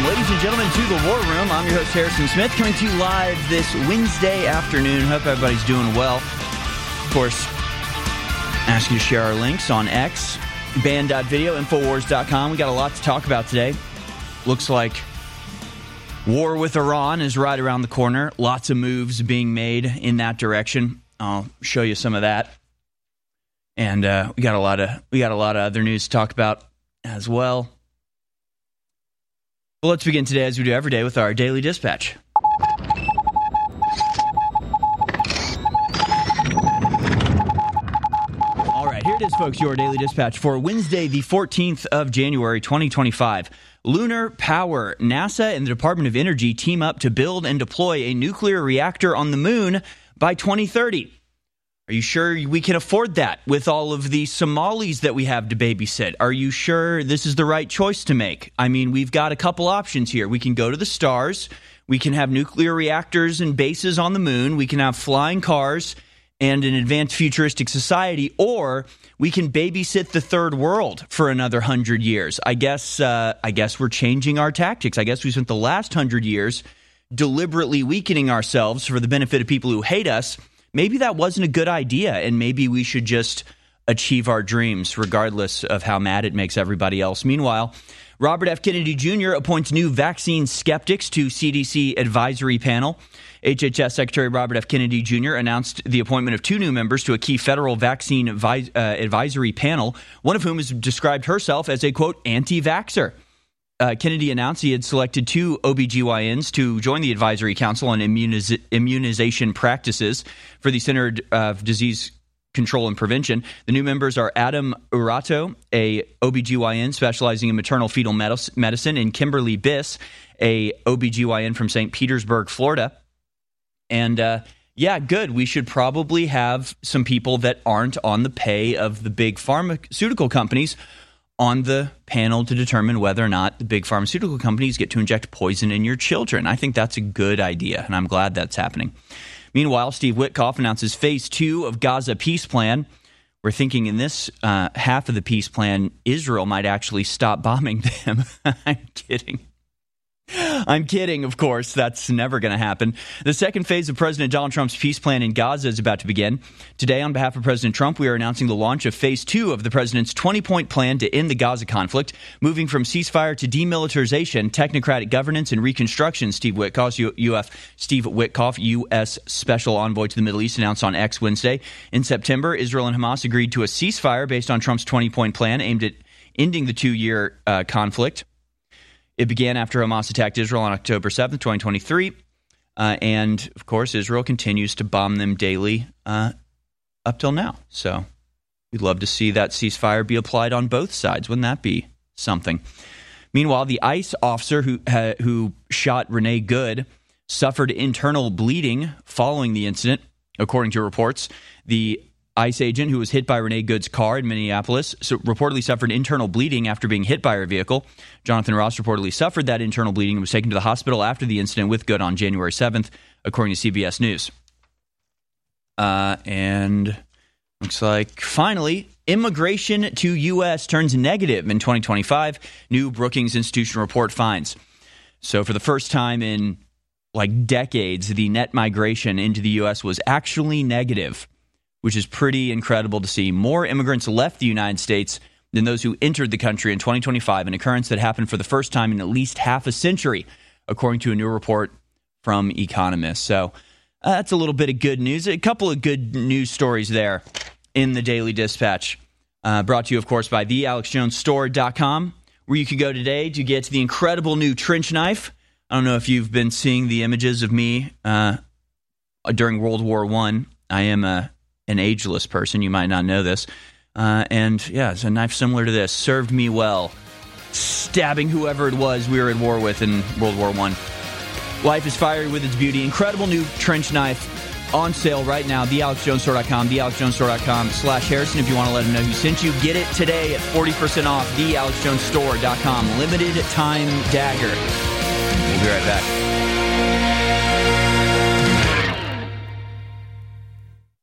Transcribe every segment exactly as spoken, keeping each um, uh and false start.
ladies and gentlemen, to the War Room. I'm your host, Harrison Smith, coming to you live this Wednesday afternoon. Hope everybody's doing well. Of course, ask you to share our links on X, band dot video, infowars dot com. We got a lot to talk about today. Looks like war with Iran is right around the corner. Lots of moves being made in that direction. I'll show you some of that. And uh, we got a lot of we got a lot of other news to talk about as well. Well, let's begin today, as we do every day, with our Daily Dispatch. All right, here it is, folks, your Daily Dispatch for Wednesday, the fourteenth of January, twenty twenty-five. Lunar power. NASA and the Department of Energy team up to build and deploy a nuclear reactor on the moon by twenty thirty. Are you sure we can afford that with all of the Somalis that we have to babysit? Are you sure this is the right choice to make? I mean, we've got a couple options here. We can go to the stars. We can have nuclear reactors and bases on the moon. We can have flying cars and an advanced futuristic society. Or we can babysit the third world for another hundred years. I guess, uh, I guess we're changing our tactics. I guess we spent the last hundred years deliberately weakening ourselves for the benefit of people who hate us. Maybe that wasn't a good idea, and maybe we should just achieve our dreams, regardless of how mad it makes everybody else. Meanwhile, Robert F. Kennedy Junior appoints new vaccine skeptics to C D C advisory panel. H H S Secretary Robert F. Kennedy Junior announced the appointment of two new members to a key federal vaccine advi- uh, advisory panel, one of whom has described herself as a, quote, anti-vaxxer. Uh, Kennedy announced he had selected two O B G Y Ns to join the Advisory Council on Immuniz- Immunization Practices for the Center of Disease Control and Prevention. The new members are Adam Urato, a O B G Y N specializing in maternal fetal med- medicine, and Kimberly Biss, a O B G Y N from Saint Petersburg, Florida. And uh, yeah, good. We should probably have some people that aren't on the pay of the big pharmaceutical companies on the panel to determine whether or not the big pharmaceutical companies get to inject poison in your children. I think that's a good idea, and I'm glad that's happening. Meanwhile, Steve Witkoff announces phase two of Gaza peace plan. We're thinking in this uh, half of the peace plan, Israel might actually stop bombing them. I'm kidding. I'm kidding, of course. That's never going to happen. The second phase of President Donald Trump's peace plan in Gaza is about to begin. Today, on behalf of President Trump, we are announcing the launch of phase two of the president's twenty-point plan to end the Gaza conflict, moving from ceasefire to demilitarization, technocratic governance, and reconstruction. Steve Witkoff, U F Steve Witkoff, U S Special Envoy to the Middle East, announced on X Wednesday. In September, Israel and Hamas agreed to a ceasefire based on Trump's twenty-point plan aimed at ending the two-year uh, conflict. It began after Hamas attacked Israel on October seventh, twenty twenty-three. Uh, and, of course, Israel continues to bomb them daily uh, up till now. So we'd love to see that ceasefire be applied on both sides. Wouldn't that be something? Meanwhile, the ICE officer who, uh, who shot Renee Good suffered internal bleeding following the incident, according to reports. The ICE agent who was hit by Renee Good's car in Minneapolis so reportedly suffered internal bleeding after being hit by her vehicle. Jonathan Ross reportedly suffered that internal bleeding and was taken to the hospital after the incident with Good on January seventh, according to C B S News. Uh, and looks like, finally, immigration to U S turns negative in twenty twenty-five, new Brookings Institution report finds. So for the first time in, like, decades, the net migration into the U S was actually negative, which is pretty incredible to see. More immigrants left the United States than those who entered the country in twenty twenty-five, an occurrence that happened for the first time in at least half a century, according to a new report from economists. So uh, that's a little bit of good news. A couple of good news stories there in the Daily Dispatch. Uh, brought to you, of course, by the alex jones store dot com, where you can go today to get the incredible new trench knife. I don't know if you've been seeing the images of me uh, during World War One. I am a an ageless person. You might not know this. Uh, and yeah, it's a knife similar to this. Served me well. Stabbing whoever it was we were at war with in World War One. Life is fiery with its beauty. Incredible new trench knife on sale right now. the alex jones store dot com. the alex jones store dot com slash Harrison if you want to let them know who sent you. Get it today at forty percent off. the alex jones store dot com. Limited time dagger. We'll be right back.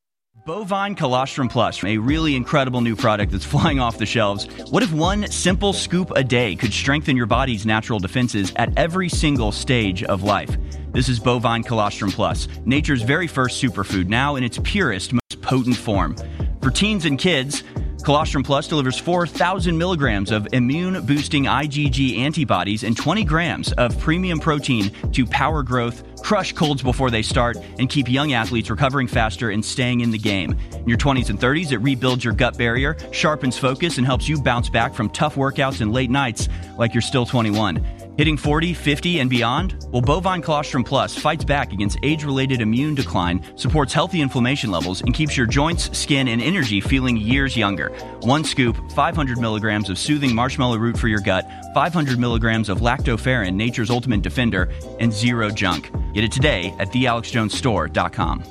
Bovine Colostrum Plus, a really incredible new product that's flying off the shelves. What if one simple scoop a day could strengthen your body's natural defenses at every single stage of life? This is Bovine Colostrum Plus, nature's very first superfood, now in its purest, most potent form. For teens and kids, Colostrum Plus delivers four thousand milligrams of immune-boosting IgG antibodies and twenty grams of premium protein to power growth, crush colds before they start, and keep young athletes recovering faster and staying in the game. In your twenties and thirties, it rebuilds your gut barrier, sharpens focus, and helps you bounce back from tough workouts and late nights like you're still twenty-one. Hitting forty, fifty, and beyond? Well, Bovine Colostrum Plus fights back against age-related immune decline, supports healthy inflammation levels, and keeps your joints, skin, and energy feeling years younger. One scoop, five hundred milligrams of soothing marshmallow root for your gut, five hundred milligrams of lactoferrin, nature's ultimate defender, and zero junk. Get it today at the alex jones store dot com.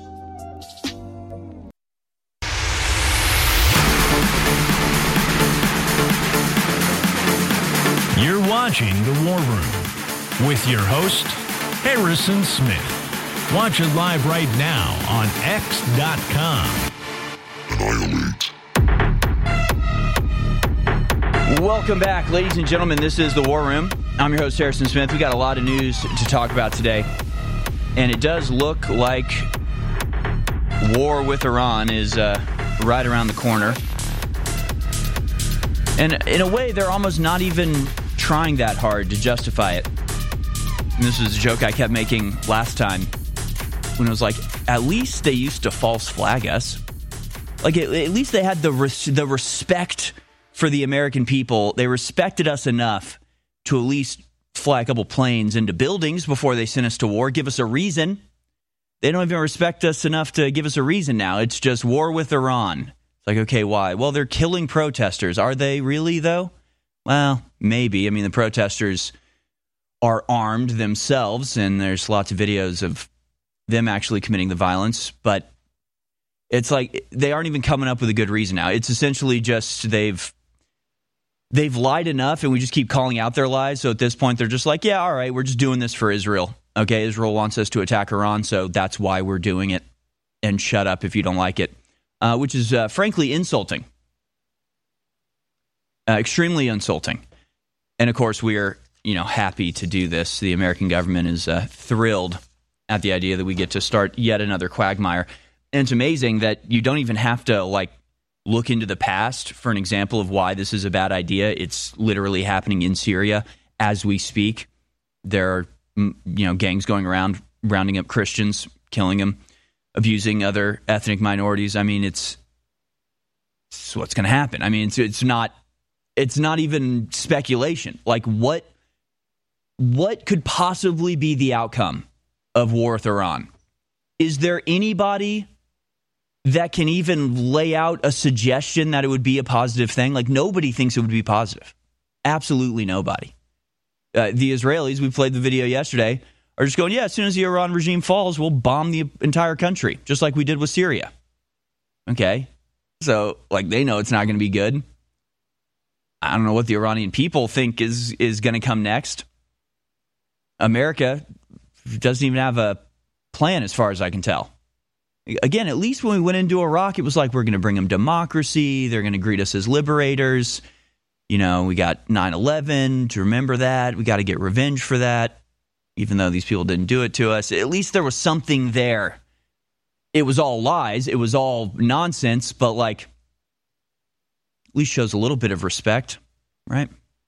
You're watching The War Room with your host, Harrison Smith. Watch it live right now on x dot com. Annihilate. Welcome back, ladies and gentlemen. This is The War Room. I'm your host, Harrison Smith. We got a lot of news to talk about today, and it does look like war with Iran is uh, right around the corner. And in a way, they're almost not even trying that hard to justify it. And this is a joke I kept making last time when it was like, at least they used to false flag us. Like, at, at least they had the res- the respect for the American people. They respected us enough to at least fly a couple planes into buildings before they sent us to war, give us a reason. They don't even respect us enough to give us a reason now. It's just war with Iran. It's like, okay, why? Well, they're killing protesters. Are they really, though? Well, maybe. I mean, the protesters are armed themselves, and there's lots of videos of them actually committing the violence. But it's like they aren't even coming up with a good reason now. It's essentially just they've they've lied enough, and we just keep calling out their lies. So at this point, they're just like, yeah, all right, we're just doing this for Israel. Okay, Israel wants us to attack Iran, so that's why we're doing it. And shut up if you don't like it. Uh, which is uh, frankly insulting. Uh, extremely insulting. And of course, we are, you know, happy to do this. The American government is uh, thrilled at the idea that we get to start yet another quagmire. And it's amazing that you don't even have to, like, look into the past for an example of why this is a bad idea. It's literally happening in Syria as we speak. There are, you know, gangs going around, rounding up Christians, killing them, abusing other ethnic minorities. I mean, it's, it's what's going to happen. I mean, it's, it's not it's not even speculation. Like, what what could possibly be the outcome of war with Iran? Is there anybody that can even lay out a suggestion that it would be a positive thing? Like, nobody thinks it would be positive. Absolutely nobody. Uh, the Israelis, we played the video yesterday, are just going, yeah, as soon as the Iran regime falls, we'll bomb the entire country, just like we did with Syria. Okay. So, like, they know it's not going to be good. I don't know what the Iranian people think is, is going to come next. America doesn't even have a plan as far as I can tell. Again, at least when we went into Iraq, it was like we're going to bring them democracy. They're going to greet us as liberators. You know, we got nine eleven to remember that. We got to get revenge for that. Even though these people didn't do it to us, at least there was something there. It was all lies. It was all nonsense, but like, at least shows a little bit of respect, right?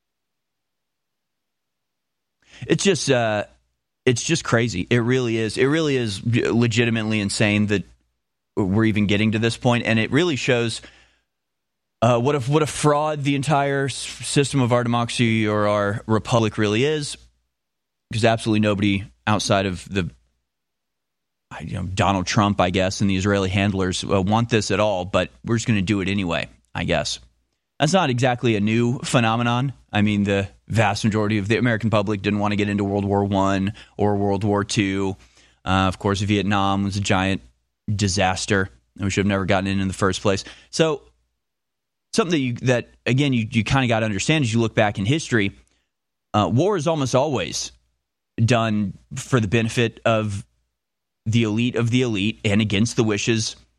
It's just, uh, it's just crazy. It really is. It really is legitimately insane that we're even getting to this point, and it really shows uh, what a what a fraud the entire system of our democracy or our republic really is. Because absolutely nobody outside of the, you know, Donald Trump, I guess, and the Israeli handlers uh, want this at all, but we're just going to do it anyway, I guess. That's not exactly a new phenomenon. I mean, the vast majority of the American public didn't want to get into World War One or World War Two. Uh, of course, Vietnam was a giant disaster, and we should have never gotten in in the first place. So something that, you, that again, you, you kind of got to understand as you look back in history, uh, war is almost always done for the benefit of the elite of the elite and against the wishes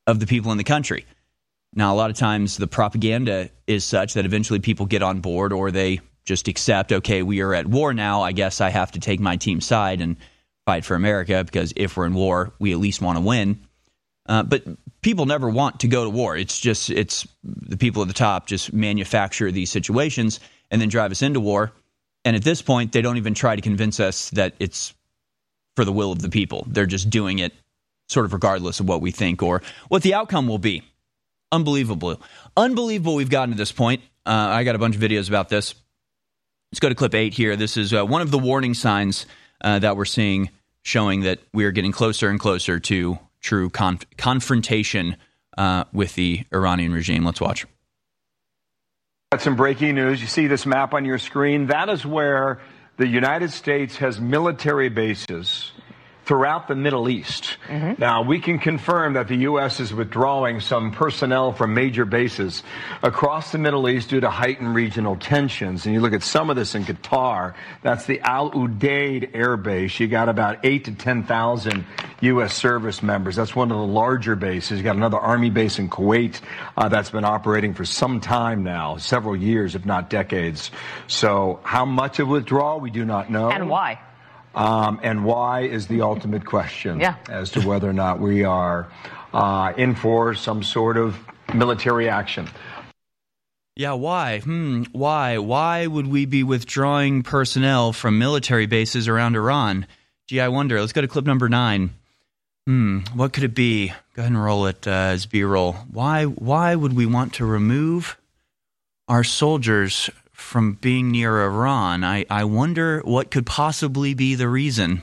of the people in the country. Now, a lot of times the propaganda is such that eventually people get on board or they just accept, okay, we are at war now. I guess I have to take my team's side and fight for America because if we're in war, we at least want to win. Uh, but people never want to go to war. It's just it's the people at the top just manufacture these situations and then drive us into war. And at this point, they don't even try to convince us that it's for the will of the people. They're just doing it sort of regardless of what we think or what the outcome will be. Unbelievable. Unbelievable we've gotten to this point. Uh, I got a bunch of videos about this. Let's go to clip eight here. This is uh, one of the warning signs uh, that we're seeing showing that we are getting closer and closer to true conf- confrontation uh, with the Iranian regime. Let's watch. Got some breaking news. You see this map on your screen. That is where the United States has military bases throughout the Middle East. Mm-hmm. Now, we can confirm that the U S is withdrawing some personnel from major bases across the Middle East due to heightened regional tensions. And you look at some of this in Qatar, that's the Al Udeid Air Base. You got about eight to ten thousand U S service members. That's one of the larger bases. You got another Army base in Kuwait uh, that's been operating for some time now, several years, if not decades. So how much of withdrawal, we do not know. And why? Um, and why is the ultimate question yeah. as to whether or not we are uh, in for some sort of military action. Yeah, why? Hmm, why? Why would we be withdrawing personnel from military bases around Iran? Gee, I wonder. Let's go to clip number nine. Hmm, what could it be? Go ahead and roll it uh, as B-roll. Why, why would we want to remove our soldiers from being near Iran? I, I wonder what could possibly be the reason.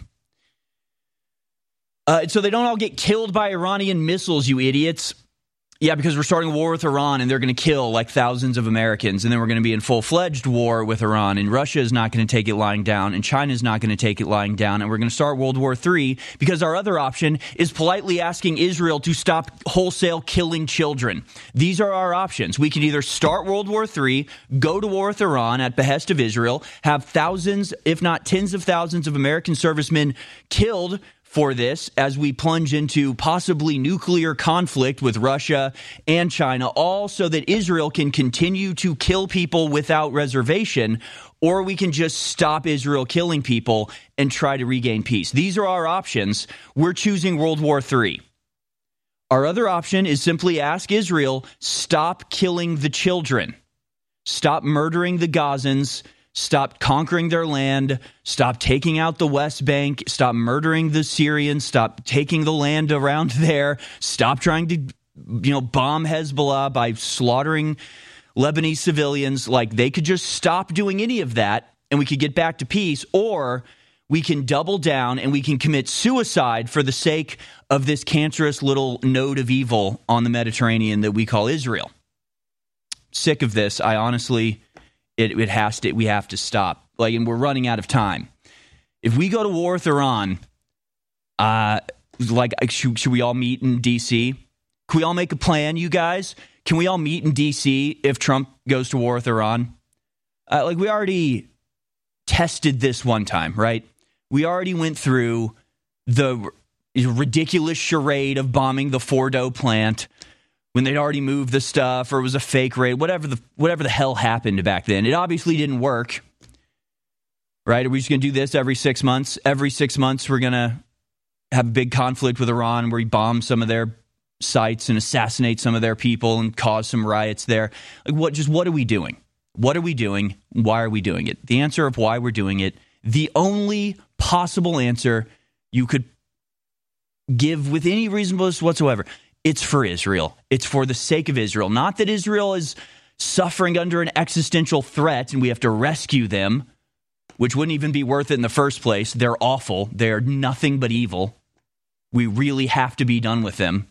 Uh, so they don't all get killed by Iranian missiles, you idiots. Yeah, because we're starting a war with Iran and they're going to kill like thousands of Americans and then we're going to be in full-fledged war with Iran and Russia is not going to take it lying down and China is not going to take it lying down and we're going to start World War Three because our other option is politely asking Israel to stop wholesale killing children. These are our options. We can either start World War Three, go to war with Iran at behest of Israel, have thousands, if not tens of thousands of American servicemen killed for this as we plunge into possibly nuclear conflict with Russia and China, all so that Israel can continue to kill people without reservation, or we can just stop Israel killing people and try to regain peace. These are our options. We're choosing World War Three. Our other option is simply ask Israel, stop killing the children, stop murdering the Gazans, stop conquering their land, stop taking out the West Bank, stop murdering the Syrians, stop taking the land around there, stop trying to, you know, bomb Hezbollah by slaughtering Lebanese civilians. Like, they could just stop doing any of that and we could get back to peace, or we can double down and we can commit suicide for the sake of this cancerous little node of evil on the Mediterranean that we call Israel. Sick of this. I honestly... It, it has to. We have to stop. Like, and we're running out of time. If we go to war with Iran, uh, like, should, should we all meet in D C? Can we all make a plan, you guys? Can we all meet in D C if Trump goes to war with Iran? Uh, like, we already tested this one time, right? We already went through the ridiculous charade of bombing the Fordo plant when they'd already moved the stuff, or it was a fake raid, whatever the whatever the hell happened back then. It obviously didn't work, right? Are we just going to do this every six months? Every six months we're going to have a big conflict with Iran where we bomb some of their sites and assassinate some of their people and cause some riots there. Like, what? Just what are we doing? What are we doing? Why are we doing it? The answer of why we're doing it, the only possible answer you could give with any reasonableness whatsoever, it's for Israel. It's for the sake of Israel. Not that Israel is suffering under an existential threat and we have to rescue them, which wouldn't even be worth it in the first place. They're awful. They're nothing but evil. We really have to be done with them.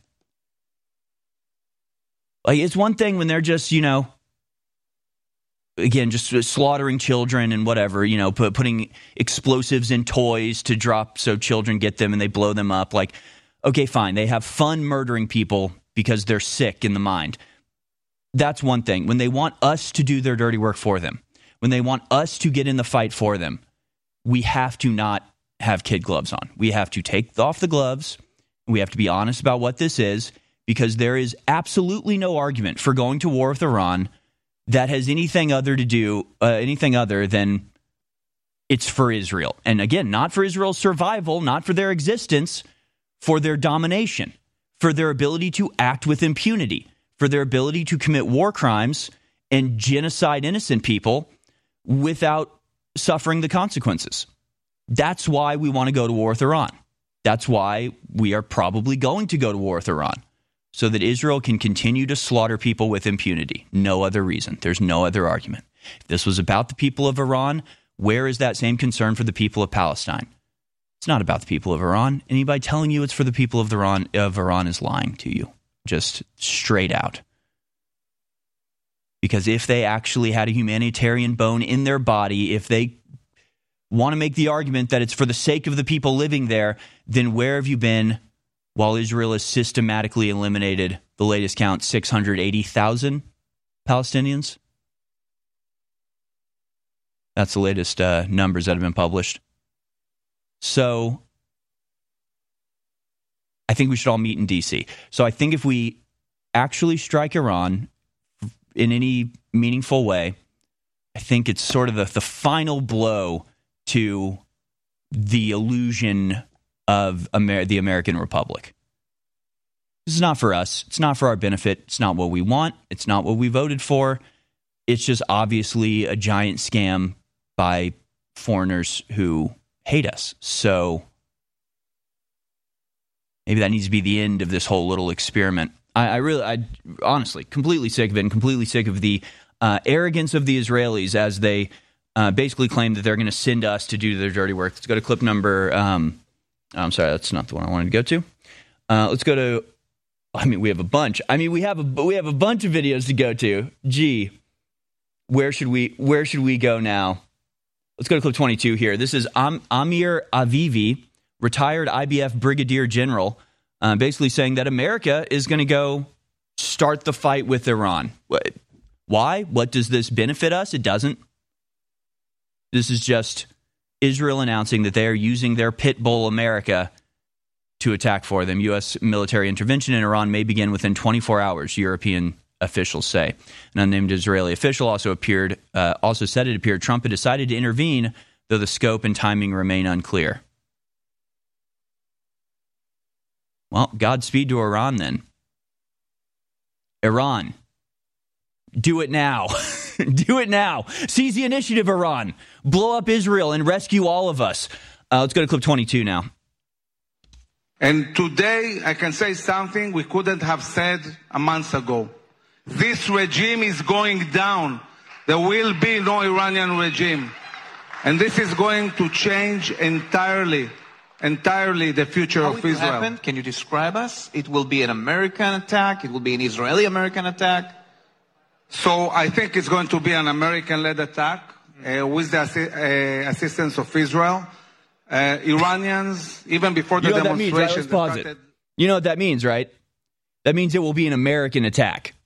Like, it's one thing when they're just, you know, again, just slaughtering children and whatever, you know, put, putting explosives in toys to drop so children get them and they blow them up. Like, okay, fine. They have fun murdering people because they're sick in the mind. That's one thing. When they want us to do their dirty work for them, when they want us to get in the fight for them, we have to not have kid gloves on. We have to take off the gloves. We have to be honest about what this is, because there is absolutely no argument for going to war with Iran that has anything other to do, uh, anything other than it's for Israel. And again, not for Israel's survival, not for their existence, for their domination, for their ability to act with impunity, for their ability to commit war crimes and genocide innocent people without suffering the consequences. That's why we want to go to war with Iran. That's why we are probably going to go to war with Iran, so that Israel can continue to slaughter people with impunity. No other reason. There's no other argument. If this was about the people of Iran, where is that same concern for the people of Palestine? It's not about the people of Iran. Anybody telling you it's for the people of Iran, of Iran is lying to you, just straight out. Because if they actually had a humanitarian bone in their body, if they want to make the argument that it's for the sake of the people living there, then where have you been while Israel has systematically eliminated, the latest count, six hundred eighty thousand Palestinians? That's the latest uh, numbers that have been published. So I think we should all meet in D C. So I think if we actually strike Iran in any meaningful way, I think it's sort of the, the final blow to the illusion of Amer- the American Republic. This is not for us. It's not for our benefit. It's not what we want. It's not what we voted for. It's just obviously a giant scam by foreigners who hate us. So maybe that needs to be the end of this whole little experiment. I, I really, I honestly, completely sick of it, and completely sick of the uh, arrogance of the Israelis as they uh, basically claim that they're going to send us to do their dirty work. Let's go to clip number. Um, I'm sorry, that's not the one I wanted to go to. Uh, let's go to. I mean, we have a bunch. I mean, we have a we have a bunch of videos to go to. Gee, where should we where should we go now? Let's go to clip twenty-two here. This is Am- Amir Avivi, retired I B F brigadier general, uh, basically saying that America is going to go start the fight with Iran. Why? What does this benefit us? It doesn't. This is just Israel announcing that they are using their pit bull America to attack for them. U S military intervention in Iran may begin within twenty-four hours, European officials say. An unnamed Israeli official also appeared, uh, also said it appeared Trump had decided to intervene, though the scope and timing remain unclear. Well, Godspeed to Iran then. Iran, do it now. Do it now. Seize the initiative, Iran. Blow up Israel and rescue all of us. Uh, let's go to clip twenty-two now. And today I can say something we couldn't have said a month ago. This regime is going down. There will be no Iranian regime. And this is going to change entirely, entirely the future How of it will Israel. happen? Can you describe us? It will be an American attack. It will be an Israeli-American attack. So I think it's going to be an American-led attack uh, with the assi- uh, assistance of Israel. Uh, Iranians, even before the You know what that means, right? demonstration, Let's pause started- it. You know what that means, right? That means it will be an American attack.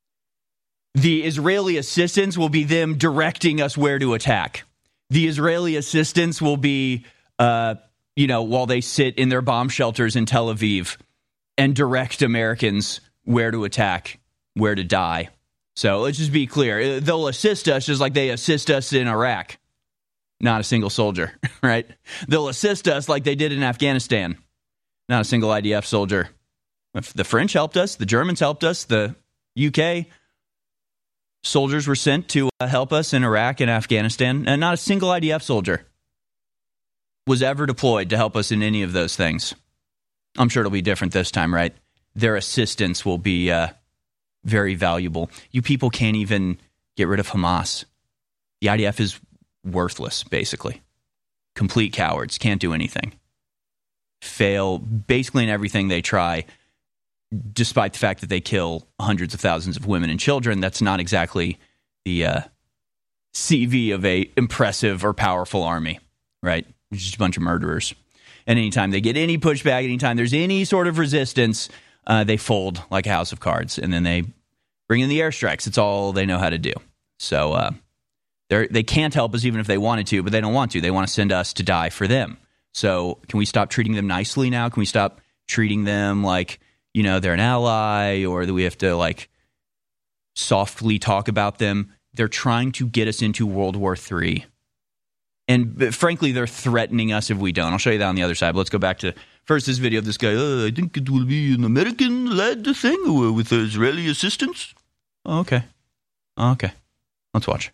The Israeli assistance will be them directing us where to attack. The Israeli assistance will be, uh, you know, while they sit in their bomb shelters in Tel Aviv and direct Americans where to attack, where to die. So let's just be clear. They'll assist us just like they assist us in Iraq. Not a single soldier, right? They'll assist us like they did in Afghanistan. Not a single I D F soldier. If the French helped us, the Germans helped us, the U K soldiers were sent to uh, help us in Iraq and Afghanistan, and not a single I D F soldier was ever deployed to help us in any of those things. I'm sure it'll be different this time, right? Their assistance will be uh, very valuable. You people can't even get rid of Hamas. The I D F is worthless, basically. Complete cowards, can't do anything. Fail basically in everything they try, despite the fact that they kill hundreds of thousands of women and children. That's not exactly the uh, C V of a impressive or powerful army, right? It's just a bunch of murderers. And anytime they get any pushback, anytime there's any sort of resistance, uh, they fold like a house of cards, and then they bring in the airstrikes. It's all they know how to do. So uh, they they can't help us even if they wanted to, but they don't want to. They want to send us to die for them. So can we stop treating them nicely now? Can we stop treating them like, you know, they're an ally or that we have to like softly talk about them. They're trying to get us into World War Three. And but frankly, they're threatening us if we don't. I'll show you that on the other side. But let's go back to first this video of this guy. Uh, I think it will be an American-led thing with Israeli assistance. Oh, okay. Okay. Let's watch.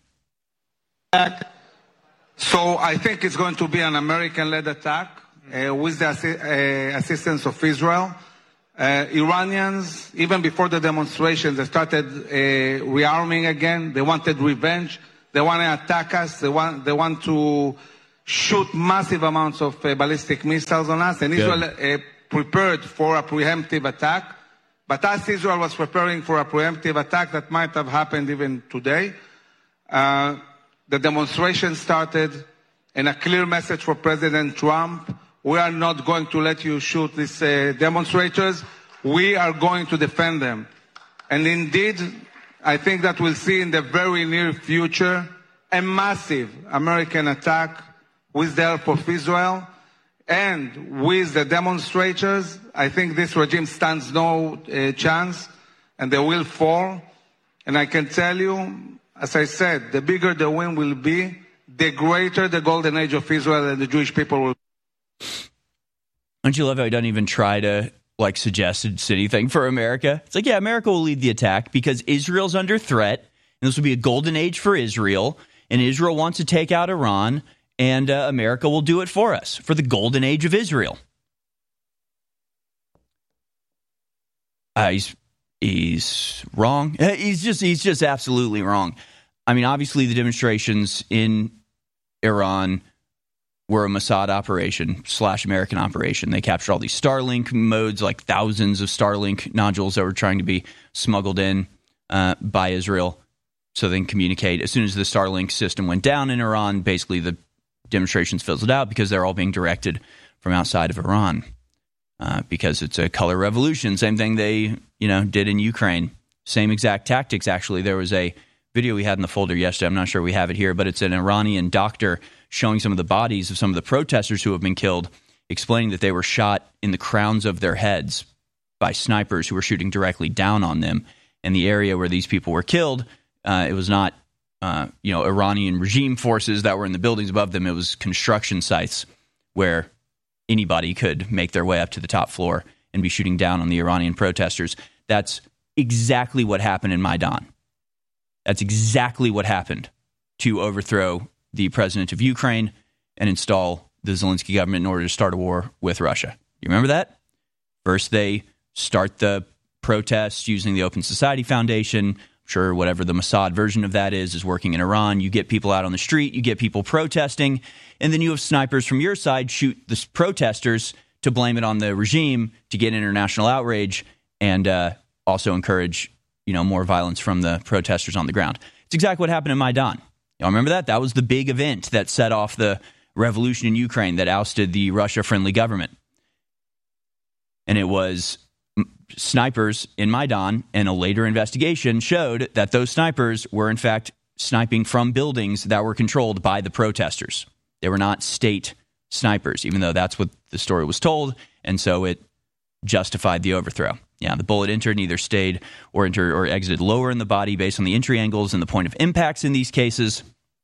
So I think it's going to be an American-led attack uh, with the assi- uh, assistance of Israel. Uh, Iranians, even before the demonstrations, they started uh, rearming again. They wanted revenge. They want to attack us. They want they want to shoot massive amounts of uh, ballistic missiles on us. And Israel uh, prepared for a preemptive attack. But as Israel was preparing for a preemptive attack that might have happened even today, uh, the demonstration started, and a clear message for President Trump: we are not going to let you shoot these uh, demonstrators. We are going to defend them. And indeed, I think that we'll see in the very near future a massive American attack with the help of Israel and with the demonstrators. I think this regime stands no uh, chance, and they will fall. And I can tell you, as I said, the bigger the win will be, the greater the golden age of Israel and the Jewish people will be. Don't you love how he doesn't even try to like suggest it's anything for America? It's like, yeah, America will lead the attack because Israel's under threat, and this will be a golden age for Israel, and Israel wants to take out Iran, and uh, America will do it for us, for the golden age of Israel. Uh, he's he's wrong. He's just he's just absolutely wrong. I mean, obviously the demonstrations in Iran were a Mossad operation slash American operation. They captured all these Starlink modes, like thousands of Starlink nodules that were trying to be smuggled in uh, by Israel so they can communicate. As soon as the Starlink system went down in Iran, basically the demonstrations fizzled out because they're all being directed from outside of Iran uh, because it's a color revolution. Same thing they you know did in Ukraine. Same exact tactics, actually. There was a video we had in the folder yesterday. I'm not sure we have it here, but it's an Iranian doctor showing some of the bodies of some of the protesters who have been killed, explaining that they were shot in the crowns of their heads by snipers who were shooting directly down on them. And the area where these people were killed, uh, it was not uh, you know Iranian regime forces that were in the buildings above them. It was construction sites where anybody could make their way up to the top floor and be shooting down on the Iranian protesters. That's exactly what happened in Maidan. That's exactly what happened to overthrow the president of Ukraine and install the Zelensky government in order to start a war with Russia. You remember that? First, they start the protests using the Open Society Foundation. I'm sure whatever the Mossad version of that is, is working in Iran. You get people out on the street, you get people protesting, and then you have snipers from your side shoot the protesters to blame it on the regime to get international outrage and uh, also encourage you know, more violence from the protesters on the ground. It's exactly what happened in Maidan. Y'all remember that? That was the big event that set off the revolution in Ukraine that ousted the Russia-friendly government. And it was snipers in Maidan, and a later investigation showed that those snipers were, in fact, sniping from buildings that were controlled by the protesters. They were not state snipers, even though that's what the story was told, and so it justified the overthrow. Yeah, the bullet entered and either stayed or entered or exited lower in the body based on the entry angles and the point of impacts in these cases.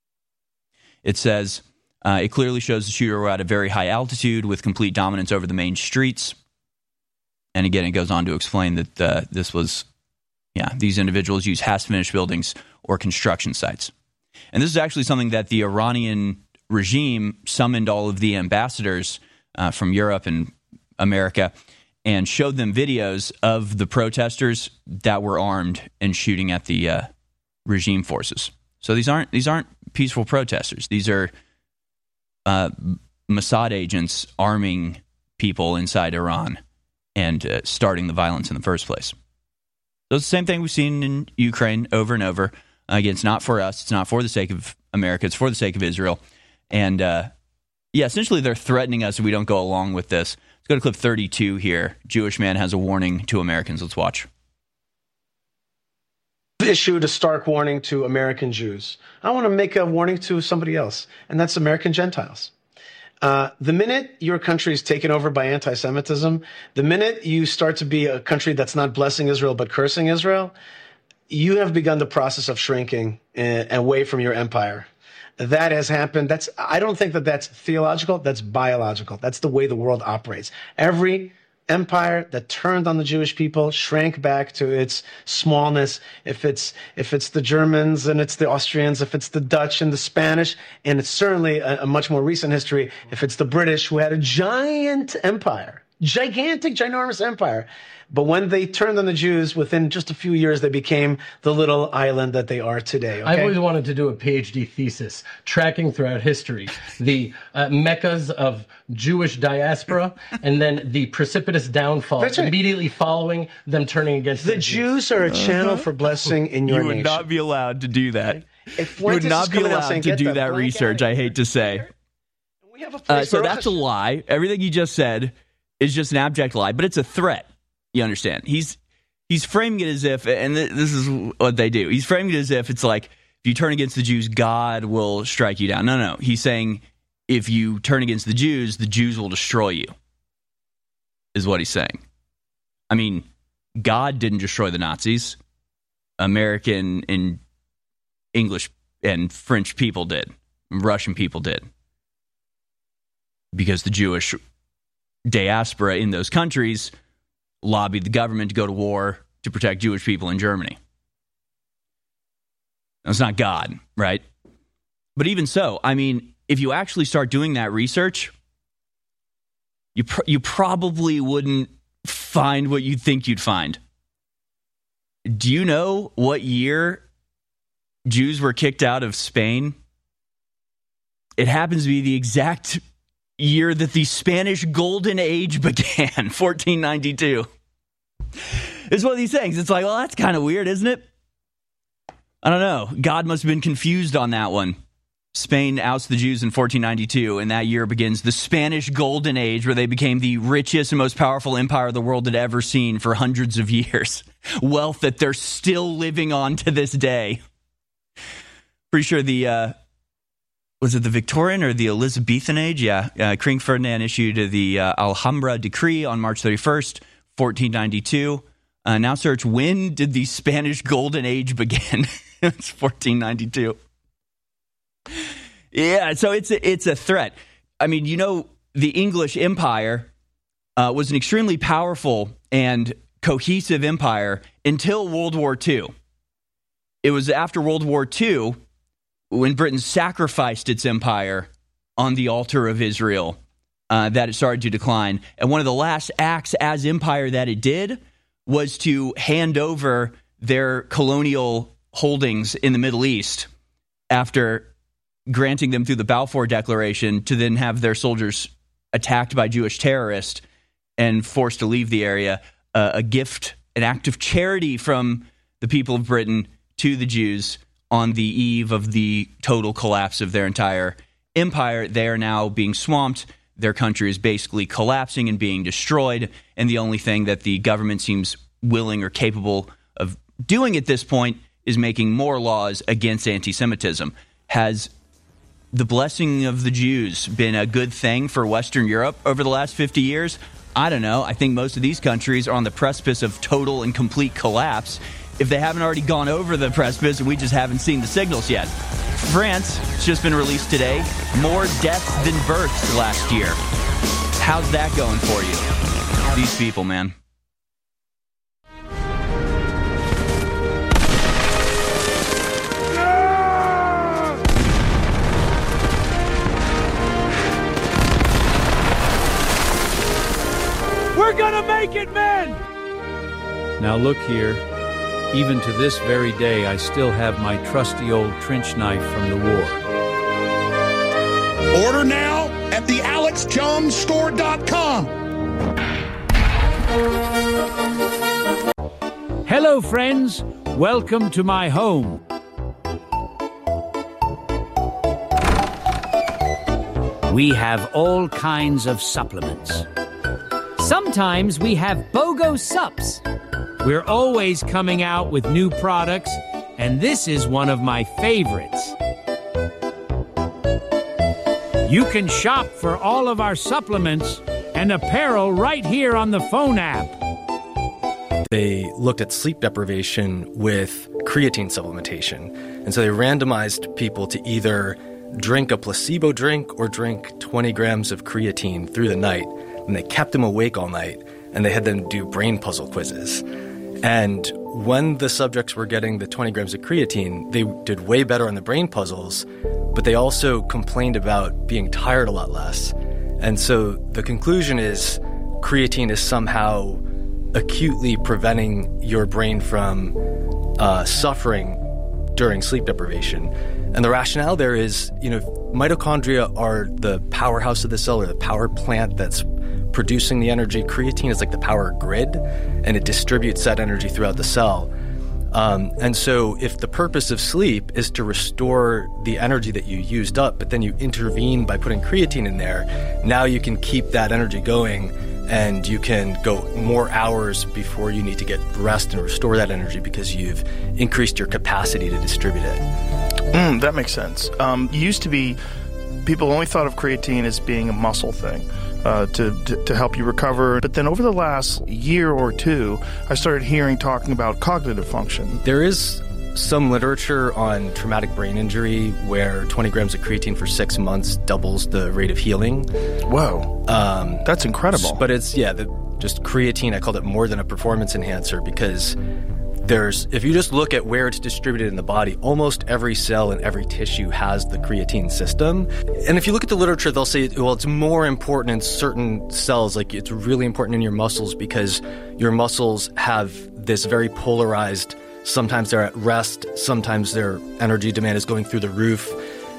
It says uh, it clearly shows the shooter were at a very high altitude with complete dominance over the main streets. And again, it goes on to explain that uh, this was, yeah, these individuals use half-finished buildings or construction sites. And this is actually something that the Iranian regime summoned all of the ambassadors uh, from Europe and America and showed them videos of the protesters that were armed and shooting at the uh, regime forces. So these aren't these aren't peaceful protesters. These are uh, Mossad agents arming people inside Iran and uh, starting the violence in the first place. So it's the same thing we've seen in Ukraine over and over. Uh, again, it's not for us. It's not for the sake of America. It's for the sake of Israel. And uh, yeah, essentially they're threatening us if we don't go along with this. Let's go to clip thirty-two here. Jewish man has a warning to Americans. Let's watch. Issued a stark warning to American Jews. I want to make a warning to somebody else, and that's American Gentiles. Uh, the minute your country is taken over by anti-Semitism, the minute you start to be a country that's not blessing Israel but cursing Israel, you have begun the process of shrinking uh, away from your empire. That has happened. That's, I don't think that that's theological. That's biological. That's the way the world operates. Every empire that turned on the Jewish people shrank back to its smallness. If it's if it's the Germans and it's the Austrians, if it's the Dutch and the Spanish, and it's certainly a, a much more recent history, if it's the British, who had a giant empire, gigantic, ginormous empire. But when they turned on the Jews, within just a few years, they became the little island that they are today. Okay? I've always wanted to do a PhD thesis tracking throughout history the uh, meccas of Jewish diaspora and then the precipitous downfall That's right. immediately following them turning against the the Jews. are a channel uh-huh. for blessing in your you would nation. not be allowed to do that. If you would not be allowed saying, to do that, that research, I hate to say. We have a uh, so that's a lie. Everything you just said is just an abject lie, but it's a threat. You understand? He's he's framing it as if, and th- this is what they do. He's framing it as if it's like, if you turn against the Jews, God will strike you down. No, no. He's saying, if you turn against the Jews, the Jews will destroy you, is what he's saying. I mean, God didn't destroy the Nazis. American and English and French people did. Russian people did. Because the Jewish diaspora in those countries lobbied the government to go to war to protect Jewish people in Germany. That's not God, right? But even so, I mean, if you actually start doing that research, you pr- you probably wouldn't find what you'd think you'd find. Do you know what year Jews were kicked out of Spain? It happens to be the exact year that the Spanish Golden Age began, fourteen ninety-two. It's one of these things. It's like, well, that's kind of weird, isn't it? I don't know. God must have been confused on that one. Spain outs the Jews in fourteen ninety-two, and that year begins the Spanish Golden Age, where they became the richest and most powerful empire the world had ever seen for hundreds of years. Wealth that they're still living on to this day. Pretty sure the... Uh, Was it the Victorian or the Elizabethan age? Yeah. Uh, King Ferdinand issued the uh, Alhambra Decree on March thirty-first, fourteen ninety-two. Uh, now search, when did the Spanish Golden Age begin? It's fourteen ninety-two. Yeah, so it's a, it's a threat. I mean, you know, the English Empire uh, was an extremely powerful and cohesive empire until World War Two. It was after World War Two when Britain sacrificed its empire on the altar of Israel, uh, that it started to decline. And one of the last acts as empire that it did was to hand over their colonial holdings in the Middle East after granting them through the Balfour Declaration, to then have their soldiers attacked by Jewish terrorists and forced to leave the area. Uh, a gift, an act of charity from the people of Britain to the Jews on the eve of the total collapse of their entire empire. They are now being swamped. Their country is basically collapsing and being destroyed. And the only thing that the government seems willing or capable of doing at this point is making more laws against anti-Semitism. Has the blessing of the Jews been a good thing for Western Europe over the last fifty years? I don't know. I think most of these countries are on the precipice of total and complete collapse, if they haven't already gone over the precipice and we just haven't seen the signals yet. France, it's just been released today. More deaths than births last year. How's that going for you? These people, man. We're gonna make it, men! Now look here. Even to this very day, I still have my trusty old trench knife from the war. Order now at the alex jones store dot com. Hello, friends. Welcome to my home. We have all kinds of supplements. Sometimes we have BOGO Sups. We're always coming out with new products, and this is one of my favorites. You can shop for all of our supplements and apparel right here on the phone app. They looked at sleep deprivation with creatine supplementation. And so they randomized people to either drink a placebo drink or drink twenty grams of creatine through the night. And they kept them awake all night, and they had them do brain puzzle quizzes. And when the subjects were getting the twenty grams of creatine, they did way better on the brain puzzles, but they also complained about being tired a lot less. And so the conclusion is creatine is somehow acutely preventing your brain from uh, suffering during sleep deprivation. And the rationale there is, you know, mitochondria are the powerhouse of the cell, or the power plant that's producing the energy. Creatine is like the power grid, and it distributes that energy throughout the cell. Um, and so if the purpose of sleep is to restore the energy that you used up, but then you intervene by putting creatine in there, now you can keep that energy going, and you can go more hours before you need to get rest and restore that energy because you've increased your capacity to distribute it. Mm, that makes sense. Um, it used to be people only thought of creatine as being a muscle thing. Uh, to, to to help you recover. But then over the last year or two, I started hearing talking about cognitive function. There is some literature on traumatic brain injury where twenty grams of creatine for six months doubles the rate of healing. Whoa. Um, That's incredible. But it's, yeah, the, just creatine, I called it more than a performance enhancer because there's, if you just look at where it's distributed in the body, almost every cell and every tissue has the creatine system. And if you look at the literature, they'll say, well, it's more important in certain cells. Like it's really important in your muscles because your muscles have this very polarized, sometimes they're at rest, sometimes their energy demand is going through the roof.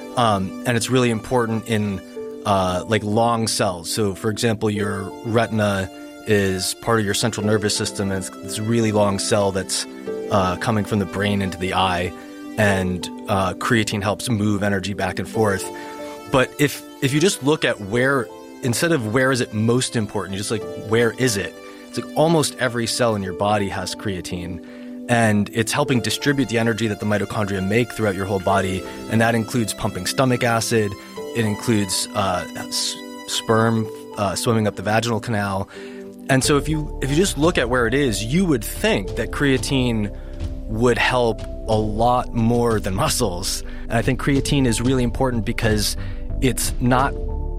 Um, and it's really important in uh, like long cells. So for example, your retina is part of your central nervous system, and it's this really long cell that's uh, coming from the brain into the eye, and uh, creatine helps move energy back and forth. But if if you just look at where, instead of where is it most important, you just like, where is it? It's like almost every cell in your body has creatine, and it's helping distribute the energy that the mitochondria make throughout your whole body, and that includes pumping stomach acid, it includes uh, s- sperm uh, swimming up the vaginal canal. And so if you if you just look at where it is, you would think that creatine would help a lot more than muscles. And I think creatine is really important because it's not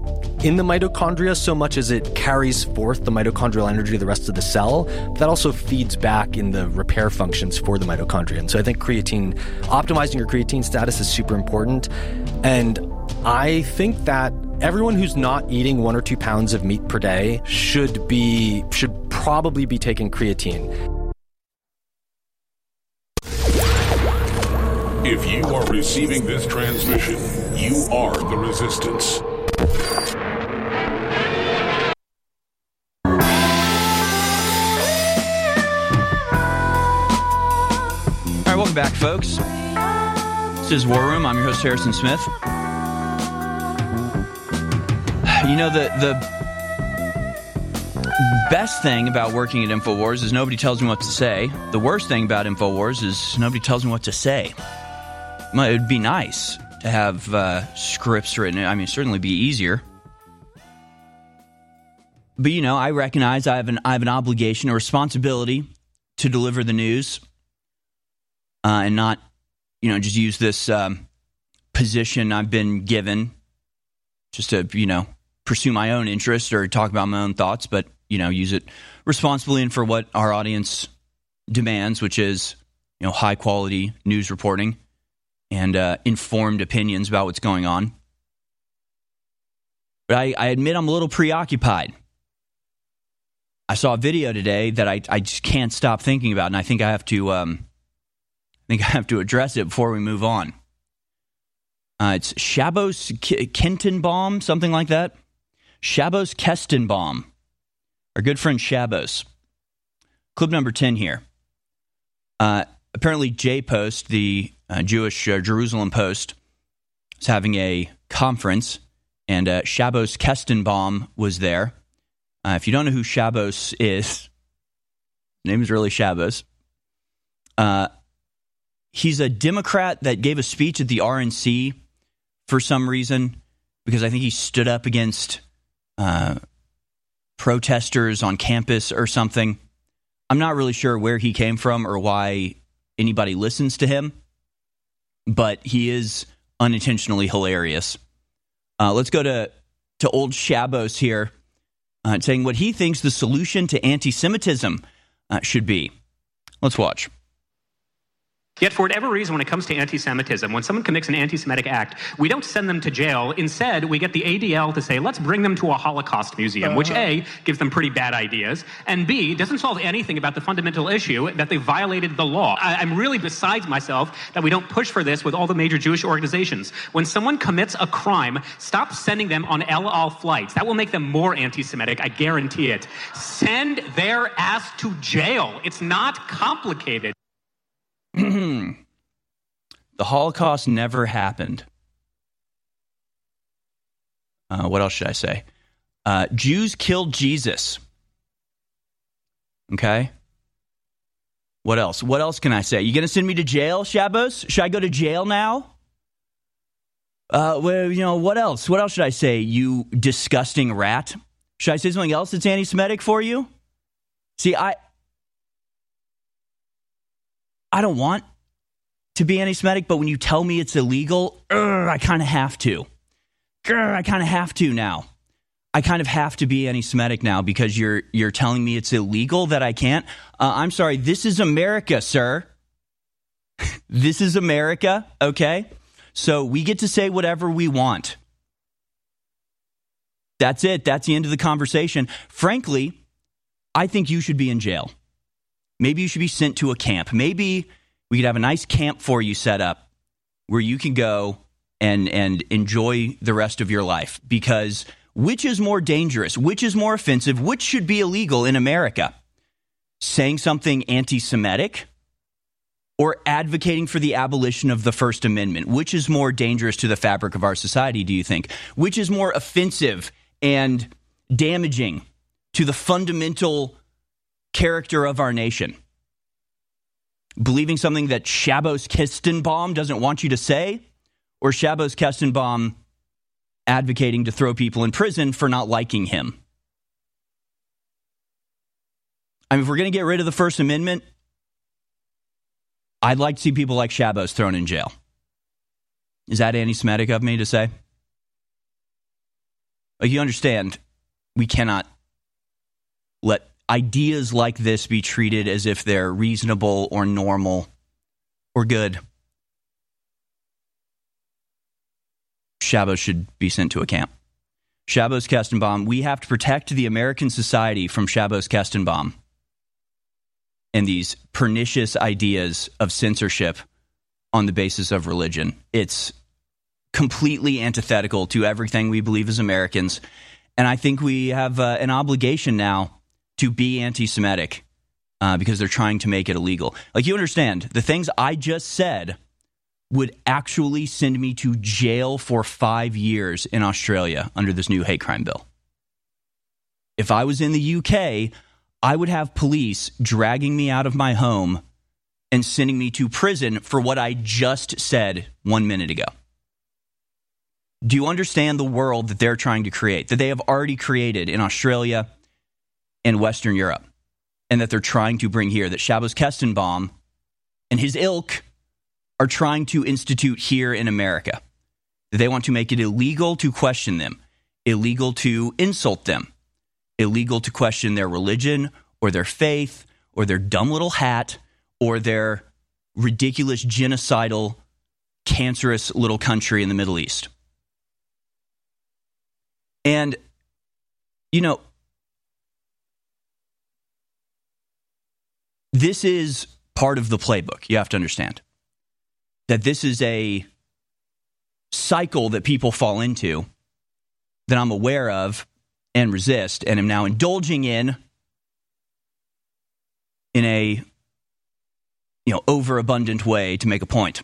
in the mitochondria so much as it carries forth the mitochondrial energy to the rest of the cell. But that also feeds back in the repair functions for the mitochondria. And so I think creatine, optimizing your creatine status is super important. And I think that everyone who's not eating one or two pounds of meat per day should be should probably be taking creatine. If you are receiving this transmission, you are the resistance. All right, welcome back, folks. This is War Room. I'm your host, Harrison Smith. You know, the the best thing about working at InfoWars is nobody tells me what to say. The worst thing about InfoWars is nobody tells me what to say. It would be nice to have uh, scripts written. I mean, it'd certainly be easier. But, you know, I recognize I have an I have an obligation, a responsibility to deliver the news uh, and not, you know, just use this um, position I've been given just to, you know, pursue my own interest or talk about my own thoughts, but, you know, use it responsibly and for what our audience demands, which is, you know, high quality news reporting and uh, informed opinions about what's going on. But I, I admit I'm a little preoccupied. I saw a video today that I, I just can't stop thinking about, and I think I have to um, I think I have to address it before we move on. Uh, it's Shabbos Kestenbaum, something like that. Shabbos Kestenbaum, our good friend Shabbos. Clip number ten here. Uh, apparently, J-Post, the uh, Jewish uh, Jerusalem Post, was having a conference, and uh, Shabbos Kestenbaum was there. Uh, if you don't know who Shabbos is, his name is really Shabbos. Uh, he's a Democrat that gave a speech at the R N C for some reason, because I think he stood up against uh, protesters on campus or something. I'm not really sure where he came from or why anybody listens to him, but he is unintentionally hilarious. Uh, let's go to, to old Shabos here, uh, saying what he thinks the solution to anti-Semitism uh, should be. Let's watch. Yet for whatever reason, when it comes to anti-Semitism, when someone commits an anti-Semitic act, we don't send them to jail. Instead, we get the A D L to say, let's bring them to a Holocaust museum, uh-huh. which A, gives them pretty bad ideas, and B, doesn't solve anything about the fundamental issue that they violated the law. I- I'm really besides myself that we don't push for this with all the major Jewish organizations. When someone commits a crime, stop sending them on El Al flights. That will make them more anti-Semitic, I guarantee it. Send their ass to jail. It's not complicated. The Holocaust never happened. Uh, what else should I say? Uh, Jews killed Jesus. Okay. What else? What else can I say? You going to send me to jail, Shabos? Should I go to jail now? Uh, well, you know, what else? What else should I say, you disgusting rat? Should I say something else that's anti-Semitic for you? See, I... I don't want to be anti-Semitic, but when you tell me it's illegal, ugh, I kind of have to. Ugh, I kind of have to now. I kind of have to be anti-Semitic now because you're you're telling me it's illegal that I can't. Uh, I'm sorry, this is America, sir. This is America, okay? So we get to say whatever we want. That's it. That's the end of the conversation. Frankly, I think you should be in jail. Maybe you should be sent to a camp. Maybe we could have a nice camp for you set up where you can go and and enjoy the rest of your life. Because which is more dangerous? Which is more offensive? Which should be illegal in America? Saying something anti-Semitic or advocating for the abolition of the First Amendment? Which is more dangerous to the fabric of our society, do you think? Which is more offensive and damaging to the fundamental character of our nation? Believing something that Shabos Kestenbaum doesn't want you to say, or Shabos Kestenbaum advocating to throw people in prison for not liking him? I mean, if we're going to get rid of the First Amendment, I'd like to see people like Shabos thrown in jail. Is that anti-Semitic of me to say? Like, you understand, we cannot let ideas like this be treated as if they're reasonable or normal or good. Shabos should be sent to a camp. Shabos Kestenbaum, we have to protect the American society from Shabos Kestenbaum and these pernicious ideas of censorship on the basis of religion. It's completely antithetical to everything we believe as Americans, and I think we have uh, an obligation now to be anti-Semitic uh, because they're trying to make it illegal. Like, you understand, the things I just said would actually send me to jail for five years in Australia under this new hate crime bill. If I was in the U K, I would have police dragging me out of my home and sending me to prison for what I just said one minute ago. Do you understand the world that they're trying to create, that they have already created in Australia and Western Europe, and that they're trying to bring here, that Shabos Kestenbaum and his ilk are trying to institute here in America? They want to make it illegal to question them, illegal to insult them, illegal to question their religion or their faith or their dumb little hat or their ridiculous, genocidal, cancerous little country in the Middle East. And, you know, this is part of the playbook. You have to understand that this is a cycle that people fall into that I'm aware of and resist and am now indulging in in a, you know, overabundant way to make a point.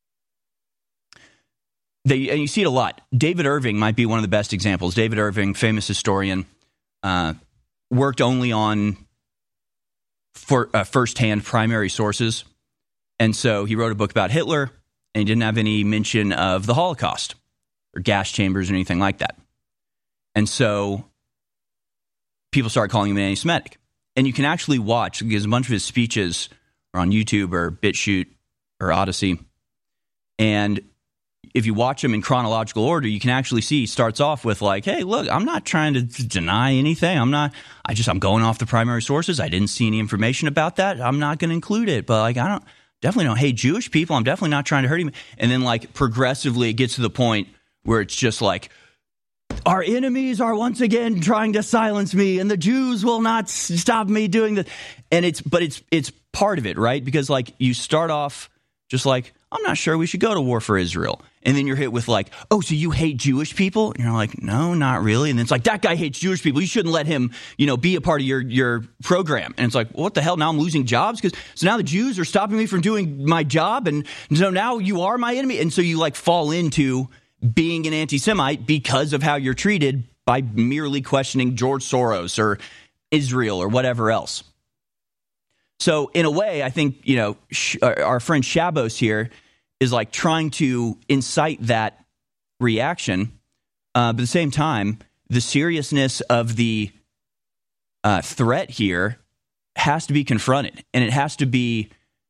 They, and you see it a lot. David Irving might be one of the best examples. David Irving, famous historian, uh, worked only on for uh, first-hand primary sources. And so he wrote a book about Hitler, and he didn't have any mention of the Holocaust, or gas chambers or anything like that. And so people started calling him anti-Semitic. And you can actually watch, because a bunch of his speeches are on YouTube or BitChute or Odyssey. And if you watch them in chronological order, you can actually see he starts off with like, hey, look, I'm not trying to deny anything. I'm not, I just, I'm going off the primary sources. I didn't see any information about that. I'm not going to include it. But like, I don't, definitely don't hate Jewish people. I'm definitely not trying to hurt him. And then like progressively it gets to the point where it's just like, our enemies are once again trying to silence me, and the Jews will not stop me doing this. And it's, but it's, it's part of it, right? Because like you start off just like, I'm not sure we should go to war for Israel. And then you're hit with like, oh, so you hate Jewish people? And you're like, no, not really. And then it's like, that guy hates Jewish people. You shouldn't let him, you know, be a part of your, your program. And it's like, what the hell? Now I'm losing jobs? Because so now the Jews are stopping me from doing my job. And so now you are my enemy. And so you like fall into being an anti-Semite because of how you're treated by merely questioning George Soros or Israel or whatever else. So in a way, I think, you know, sh- our friend Shabos here is like trying to incite that reaction. Uh, but at the same time, the seriousness of the uh, threat here has to be confronted, and it has to be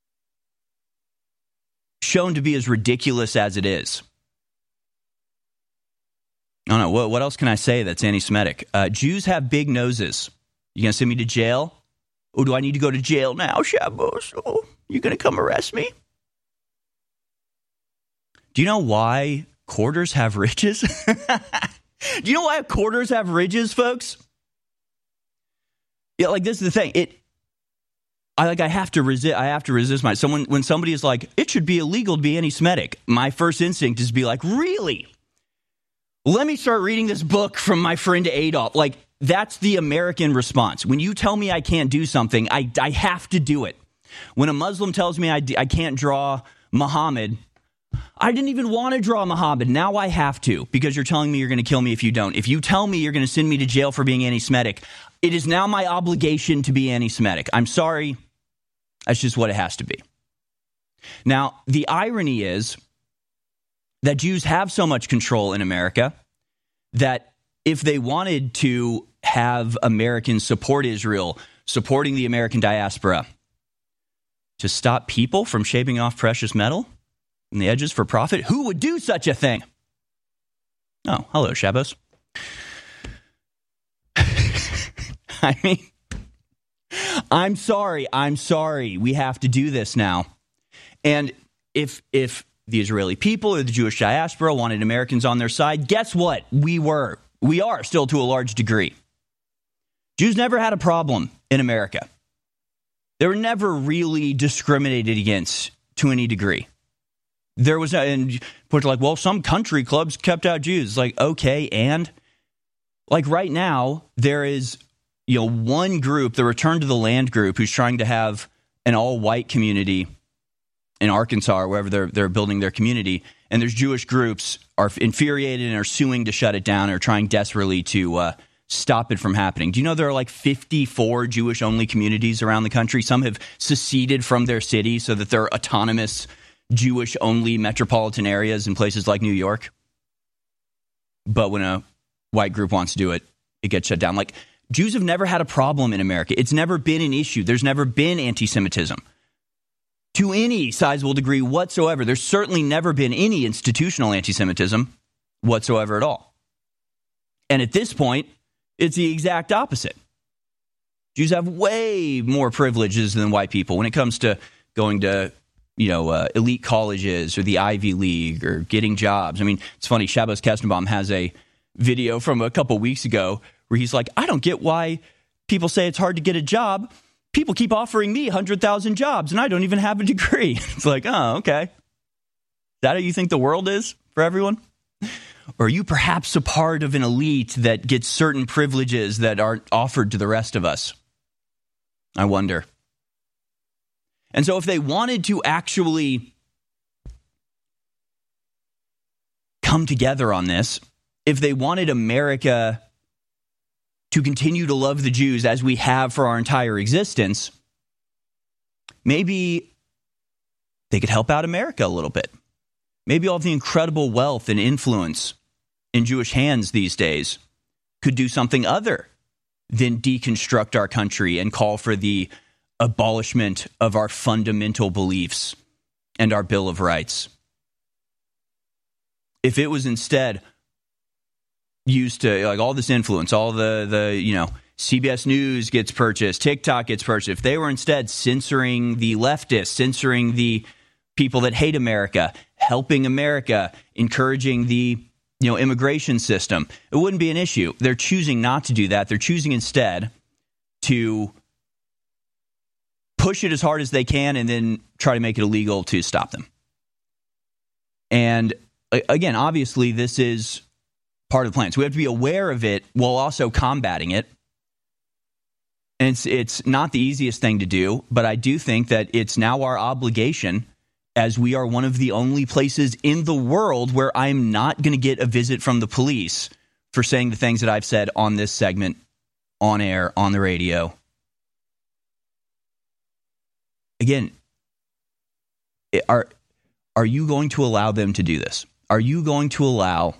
shown to be as ridiculous as it is. I don't know. What, what else can I say that's anti-Semitic? Uh, Jews have big noses. You going to send me to jail? Oh, do I need to go to jail now, Shabos? Oh, you going to come arrest me? Do you know why quarters have ridges? Do you know why quarters have ridges, folks? Yeah, like this is the thing. It, I like. I have to resist. I have to resist my. Someone when somebody is like, it should be illegal to be anti-Semitic. My first instinct is to be like, really? Let me start reading this book from my friend Adolf. Like, that's the American response. When you tell me I can't do something, I, I have to do it. When a Muslim tells me I, I can't draw Muhammad, I didn't even want to draw Muhammad. Now I have to, because you're telling me you're going to kill me if you don't. If you tell me you're going to send me to jail for being anti-Semitic, it is now my obligation to be anti-Semitic. I'm sorry. That's just what it has to be. Now, the irony is that Jews have so much control in America that if they wanted to have Americans support Israel, supporting the American diaspora, to stop people from shaving off precious metal on the edges for profit, who would do such a thing? Oh, hello, Shabos. I mean, I'm sorry. I'm sorry. We have to do this now. And if if the Israeli people or the Jewish diaspora wanted Americans on their side, guess what? We were. We are still to a large degree. Jews never had a problem in America. They were never really discriminated against to any degree. There was, and put like, well, some country clubs kept out Jews. Like, okay, and like right now, there is, you know, one group, the Return to the Land group, who's trying to have an all-white community in Arkansas or wherever they're they're building their community, and there's Jewish groups are infuriated and are suing to shut it down or trying desperately to uh, stop it from happening. Do you know there are like fifty-four Jewish-only communities around the country? Some have seceded from their city so that they're autonomous Jewish-only metropolitan areas in places like New York. But when a white group wants to do it, it gets shut down. Like, Jews have never had a problem in America. It's never been an issue. There's never been anti-Semitism to any sizable degree whatsoever. There's certainly never been any institutional anti-Semitism whatsoever at all. And at this point, it's the exact opposite. Jews have way more privileges than white people when it comes to going to, you know, uh, elite colleges or the Ivy League or getting jobs. I mean, it's funny, Shabos Kestenbaum has a video from a couple weeks ago where he's like, I don't get why people say it's hard to get a job. People keep offering me one hundred thousand jobs, and I don't even have a degree. It's like, oh, okay. Is that how you think the world is for everyone? Or are you perhaps a part of an elite that gets certain privileges that aren't offered to the rest of us? I wonder. And so if they wanted to actually come together on this, if they wanted America to continue to love the Jews as we have for our entire existence, maybe they could help out America a little bit. Maybe all the incredible wealth and influence in Jewish hands these days could do something other than deconstruct our country and call for the abolishment of our fundamental beliefs and our Bill of Rights. If it was instead used to, like, all this influence, all the, the you know, C B S News gets purchased, TikTok gets purchased, if they were instead censoring the leftists, censoring the people that hate America, helping America, encouraging the, you know, immigration system, it wouldn't be an issue. They're choosing not to do that. They're choosing instead to push it as hard as they can and then try to make it illegal to stop them. And again, obviously, this is part of the plan. So we have to be aware of it while also combating it. And it's, it's not the easiest thing to do, but I do think that it's now our obligation, as we are one of the only places in the world where I'm not going to get a visit from the police for saying the things that I've said on this segment, on air, on the radio. Again, are, are you going to allow them to do this? Are you going to allow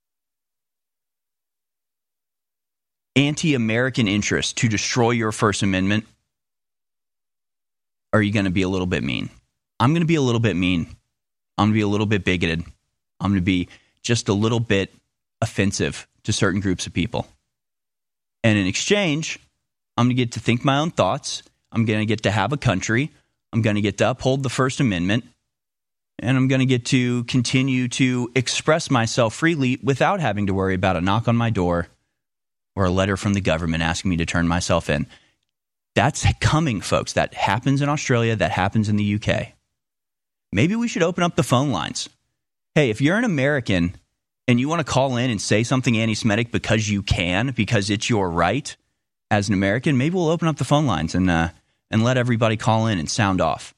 anti-American interests to destroy your First Amendment? Or are you going to be a little bit mean? I'm going to be a little bit mean. I'm going to be a little bit bigoted. I'm going to be just a little bit offensive to certain groups of people. And in exchange, I'm going to get to think my own thoughts. I'm going to get to have a country. I'm going to get to uphold the First Amendment. And I'm going to get to continue to express myself freely without having to worry about a knock on my door or a letter from the government asking me to turn myself in. That's coming, folks. That happens in Australia. That happens in the U K. Maybe we should open up the phone lines. Hey, if you're an American and you want to call in and say something anti-Semitic because you can, because it's your right as an American, maybe we'll open up the phone lines and uh, and let everybody call in and sound off.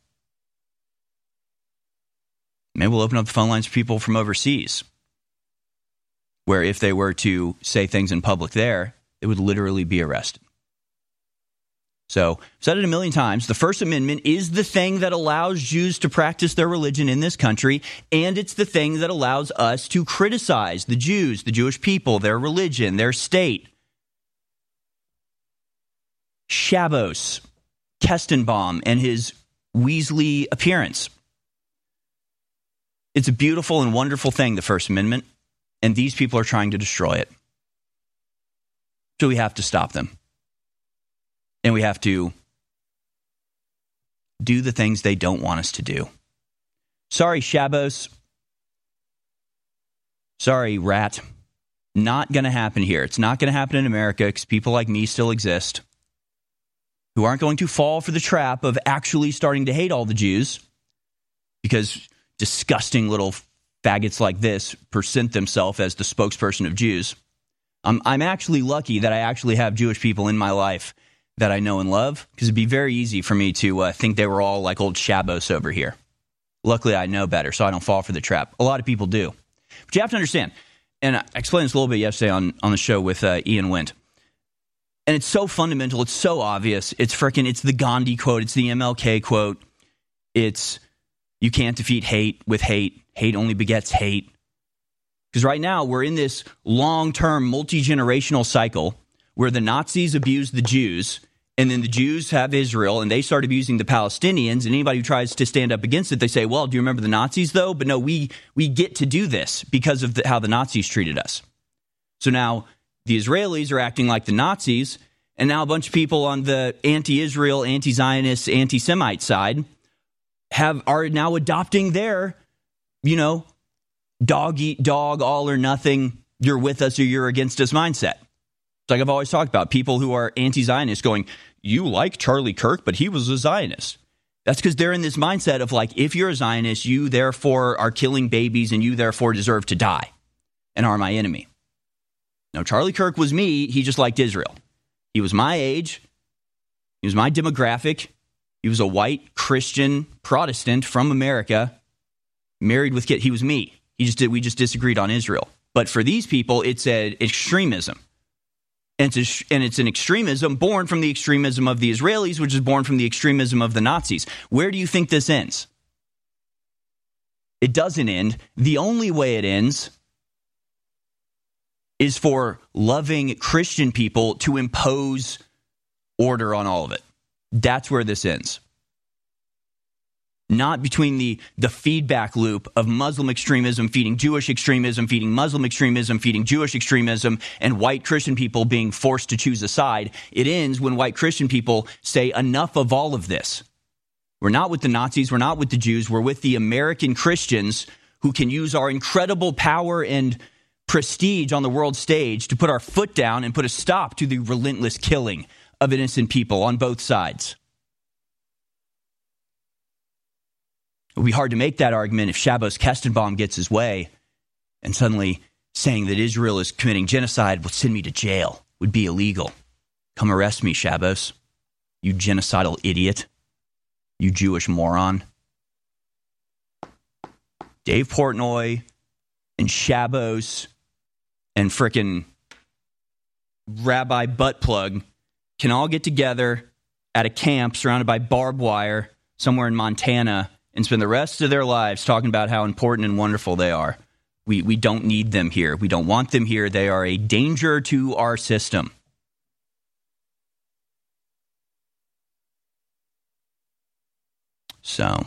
Maybe we'll open up the phone lines for people from overseas, where if they were to say things in public there, they would literally be arrested. So, I've said it a million times, the First Amendment is the thing that allows Jews to practice their religion in this country, and it's the thing that allows us to criticize the Jews, the Jewish people, their religion, their state. Shabbos, Kestenbaum, and his Weasley appearance. It's a beautiful and wonderful thing, the First Amendment, and these people are trying to destroy it. So we have to stop them. And we have to do the things they don't want us to do. Sorry, Shabbos. Sorry, Rat. Not going to happen here. It's not going to happen in America because people like me still exist who aren't going to fall for the trap of actually starting to hate all the Jews because disgusting little faggots like this present themselves as the spokesperson of Jews. Um, I'm actually lucky that I actually have Jewish people in my life that I know and love, because it'd be very easy for me to uh, think they were all like old Shabbos over here. Luckily, I know better, so I don't fall for the trap. A lot of people do. But you have to understand, and I explained this a little bit yesterday on, on the show with uh, Ian Wint, and it's so fundamental, it's so obvious, it's freaking, it's the Gandhi quote, it's the M L K quote, it's, you can't defeat hate with hate, hate only begets hate. Because right now, we're in this long-term, multi-generational cycle where the Nazis abused the Jews, and then the Jews have Israel, and they start abusing the Palestinians, and anybody who tries to stand up against it, they say, well, do you remember the Nazis, though? But no, we we get to do this because of the, how the Nazis treated us. So now the Israelis are acting like the Nazis, and now a bunch of people on the anti-Israel, anti-Zionist, anti-Semite side have are now adopting their, you know, dog eat dog, all or nothing, you're with us or you're against us mindset. It's like I've always talked about, people who are anti-Zionist going, you like Charlie Kirk, but he was a Zionist. That's because they're in this mindset of like, if you're a Zionist, you therefore are killing babies and you therefore deserve to die and are my enemy. No, Charlie Kirk was me. He just liked Israel. He was my age. He was my demographic. He was a white Christian Protestant from America, married with kids. He was me. He just did. We just disagreed on Israel. But for these people, it's an extremism. And it's, a, and it's an extremism born from the extremism of the Israelis, which is born from the extremism of the Nazis. Where do you think this ends? It doesn't end. The only way it ends is for loving Christian people to impose order on all of it. That's where this ends. Not between the, the feedback loop of Muslim extremism feeding Jewish extremism, feeding Muslim extremism, feeding Jewish extremism, and white Christian people being forced to choose a side. It ends when white Christian people say enough of all of this. We're not with the Nazis. We're not with the Jews. We're with the American Christians who can use our incredible power and prestige on the world stage to put our foot down and put a stop to the relentless killing of innocent people on both sides. It would be hard to make that argument if Shabbos Kestenbaum gets his way and suddenly saying that Israel is committing genocide will send me to jail, would be illegal. Come arrest me, Shabbos, you genocidal idiot, you Jewish moron. Dave Portnoy and Shabbos and frickin' Rabbi Buttplug can all get together at a camp surrounded by barbed wire somewhere in Montana and spend the rest of their lives talking about how important and wonderful they are. We we don't need them here. We don't want them here. They are a danger to our system. So,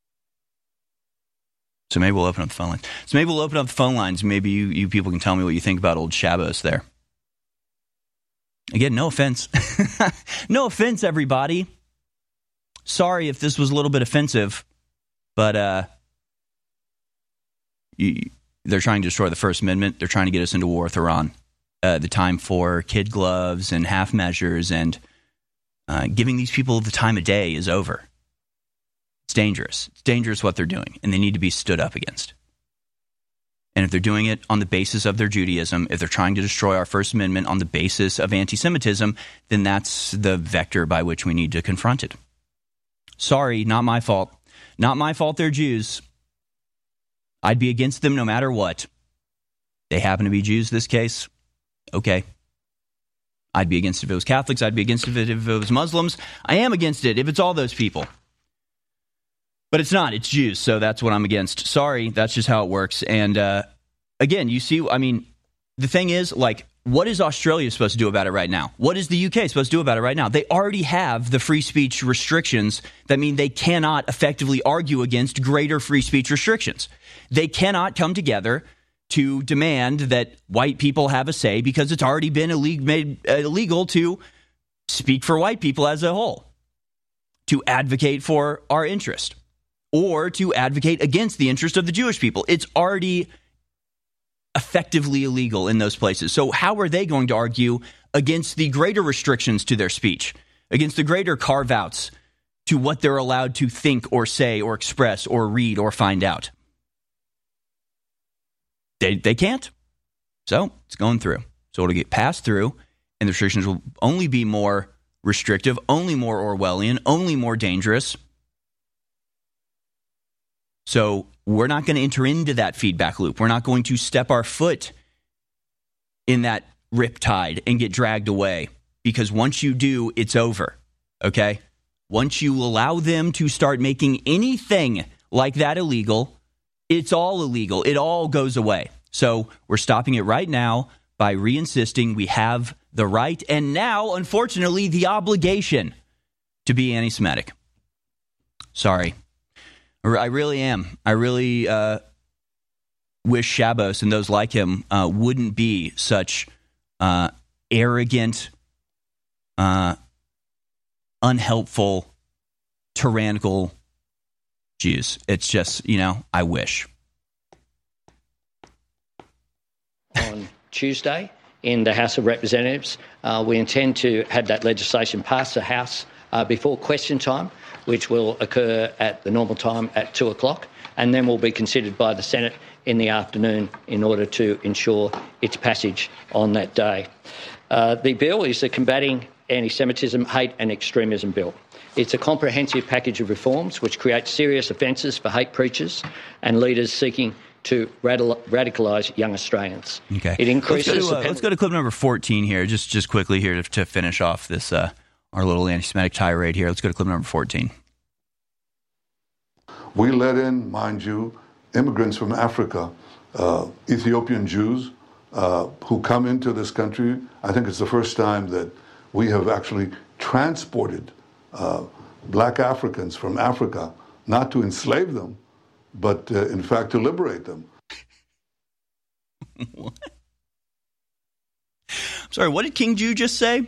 so maybe we'll open up the phone lines. So maybe we'll open up the phone lines. Maybe you, you people can tell me what you think about old Shabbos there. Again, no offense. No offense, everybody. Sorry if this was a little bit offensive. But uh, you, they're trying to destroy the First Amendment. They're trying to get us into war with Iran. Uh, the time for kid gloves and half measures and uh, giving these people the time of day is over. It's dangerous. It's dangerous what they're doing, and they need to be stood up against. And if they're doing it on the basis of their Judaism, if they're trying to destroy our First Amendment on the basis of anti-Semitism, then that's the vector by which we need to confront it. Sorry, not my fault. Not my fault they're Jews. I'd be against them no matter what. They happen to be Jews in this case. Okay. I'd be against it if it was Catholics. I'd be against it if it was Muslims. I am against it if it's all those people. But it's not. It's Jews, so that's what I'm against. Sorry, that's just how it works. And uh, again, you see, I mean, the thing is, like, what is Australia supposed to do about it right now? What is the U K supposed to do about it right now? They already have the free speech restrictions that mean they cannot effectively argue against greater free speech restrictions. They cannot come together to demand that white people have a say because it's already been illeg- made illegal to speak for white people as a whole, to advocate for our interest, or to advocate against the interest of the Jewish people. It's already effectively illegal in those places. So how are they going to argue against the greater restrictions to their speech, against the greater carve-outs to what they're allowed to think or say or express or read or find out? They they can't. So it's going through. So it'll get passed through, and the restrictions will only be more restrictive, only more Orwellian, only more dangerous. So we're not going to enter into that feedback loop. We're not going to step our foot in that riptide and get dragged away, because once you do, it's over, okay? Once you allow them to start making anything like that illegal, it's all illegal. It all goes away. So we're stopping it right now by re-insisting we have the right and now, unfortunately, the obligation to be anti-Semitic. Sorry. I really am. I really uh, wish Shabbos and those like him uh, wouldn't be such uh, arrogant, uh, unhelpful, tyrannical Jews. It's just, you know, I wish. On Tuesday in the House of Representatives, uh, we intend to have that legislation pass the House uh, before question time, which will occur at the normal time at two o'clock, and then will be considered by the Senate in the afternoon in order to ensure its passage on that day. Uh, the bill is the Combating Anti-Semitism, Hate and Extremism Bill. It's a comprehensive package of reforms which creates serious offences for hate preachers and leaders seeking to radicalise young Australians. Okay. It increases... Let's go to, uh, let's go to clip number fourteen here, just just quickly here to, to finish off this uh, our little anti-Semitic tirade here. Let's go to clip number fourteen. We let in, mind you, immigrants from Africa, uh, Ethiopian Jews uh, who come into this country. I think it's the first time that we have actually transported uh, black Africans from Africa, not to enslave them, but uh, in fact to liberate them. What? I'm sorry, what did King Jew just say?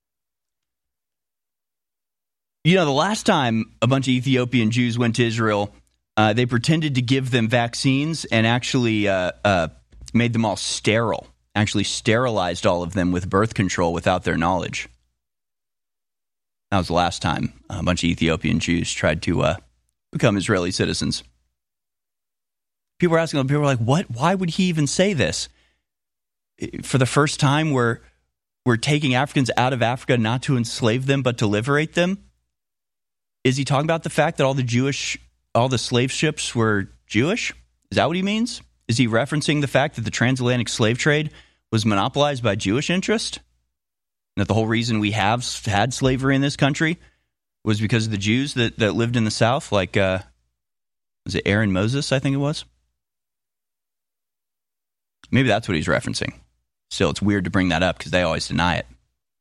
You know, the last time a bunch of Ethiopian Jews went to Israel, uh, they pretended to give them vaccines and actually uh, uh, made them all sterile, actually sterilized all of them with birth control without their knowledge. That was the last time a bunch of Ethiopian Jews tried to uh, become Israeli citizens. People were asking, people were like, what? Why would he even say this? For the first time, we're, we're taking Africans out of Africa not to enslave them, but to liberate them? Is he talking about the fact that all the Jewish, all the slave ships were Jewish? Is that what he means? Is he referencing the fact that the transatlantic slave trade was monopolized by Jewish interest? And that the whole reason we have had slavery in this country was because of the Jews that, that lived in the South, like, uh, was it Aaron Moses, I think it was? Maybe that's what he's referencing. Still, it's weird to bring that up because they always deny it.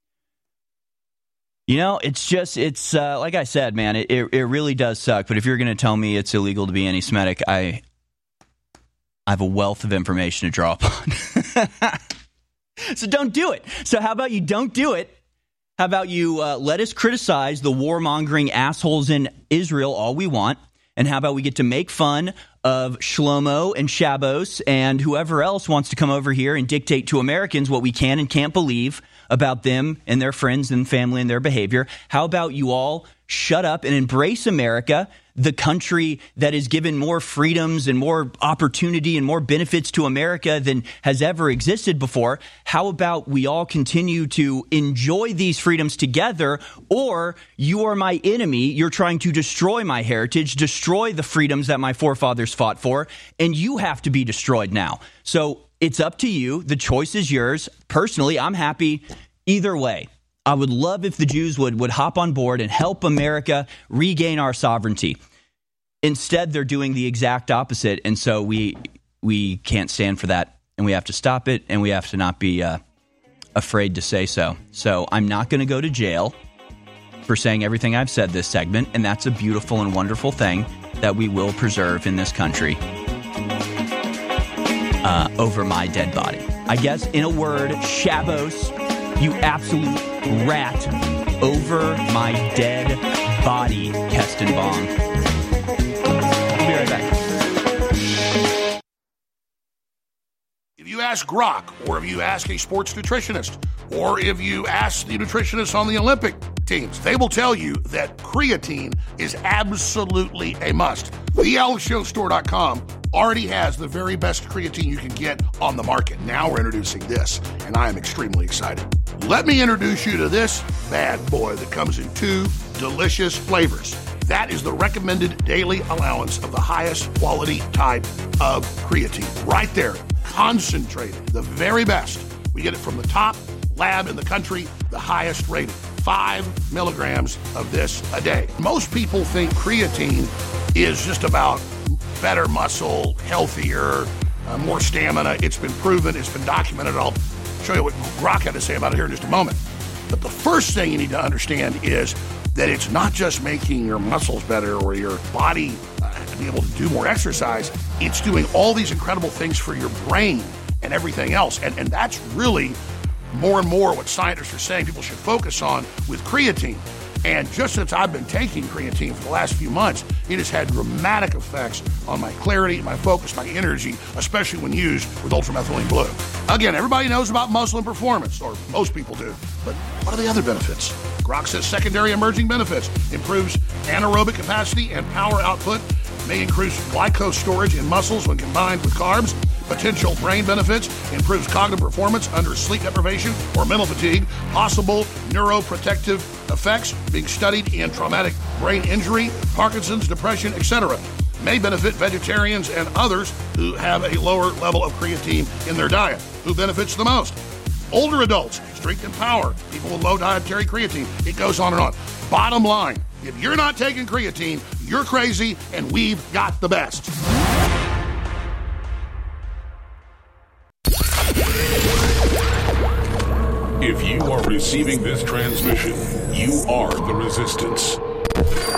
You know, it's just, it's, uh, like I said, man, it, it, it really does suck. But if you're going to tell me it's illegal to be anti-Semitic, I, I have a wealth of information to draw upon. So don't do it. So how about you don't do it? How about you uh, let us criticize the warmongering assholes in Israel all we want? And how about we get to make fun of Shlomo and Shabbos and whoever else wants to come over here and dictate to Americans what we can and can't believe about them and their friends and family and their behavior? How about you all shut up and embrace America, the country that is given more freedoms and more opportunity and more benefits to America than has ever existed before? How about we all continue to enjoy these freedoms together? Or you are my enemy, you're trying to destroy my heritage, destroy the freedoms that my forefathers fought for, and you have to be destroyed now. So it's up to you. The choice is yours. Personally, I'm happy either way. I would love if the Jews would, would hop on board and help America regain our sovereignty. Instead, they're doing the exact opposite, and so we we can't stand for that, and we have to stop it, and we have to not be uh, afraid to say so. So I'm not going to go to jail for saying everything I've said this segment, and that's a beautiful and wonderful thing that we will preserve in this country uh, over my dead body. I guess, in a word, Shabbos, you absolute rat, over my dead body, Kestenbaum. I'll be right back. If you ask Grok, or if you ask a sports nutritionist, or if you ask the nutritionists on the Olympic teams, they will tell you that creatine is absolutely a must. the alex jones store dot com already has the very best creatine you can get on the market. Now we're introducing this, and I am extremely excited. Let me introduce you to this bad boy that comes in two delicious flavors. That is the recommended daily allowance of the highest quality type of creatine. Right there, concentrated, the very best. We get it from the top lab in the country, the highest rated. Five milligrams of this a day. Most people think creatine is just about better muscle, healthier, uh, more stamina. It's been proven, it's been documented. I'll show you what Grok had to say about it here in just a moment. But the first thing you need to understand is that it's not just making your muscles better or your body uh, be able to do more exercise. It's doing all these incredible things for your brain and everything else. And, and that's really more and more what scientists are saying people should focus on with creatine. And just since I've been taking creatine for the last few months, it has had dramatic effects on my clarity, my focus, my energy, especially when used with ultramethylene blue. Again, everybody knows about muscle and performance, or most people do, but what are the other benefits? Grok says secondary emerging benefits: improves anaerobic capacity and power output, may increase glycose storage in muscles when combined with carbs. Potential brain benefits: improves cognitive performance under sleep deprivation or mental fatigue. Possible neuroprotective effects being studied in traumatic brain injury, Parkinson's, depression, et cetera. May benefit vegetarians and others who have a lower level of creatine in their diet. Who benefits the most? Older adults, strength and power, people with low dietary creatine. It goes on and on. Bottom line, if you're not taking creatine, you're crazy, and we've got the best. receiving this transmission, you are the resistance.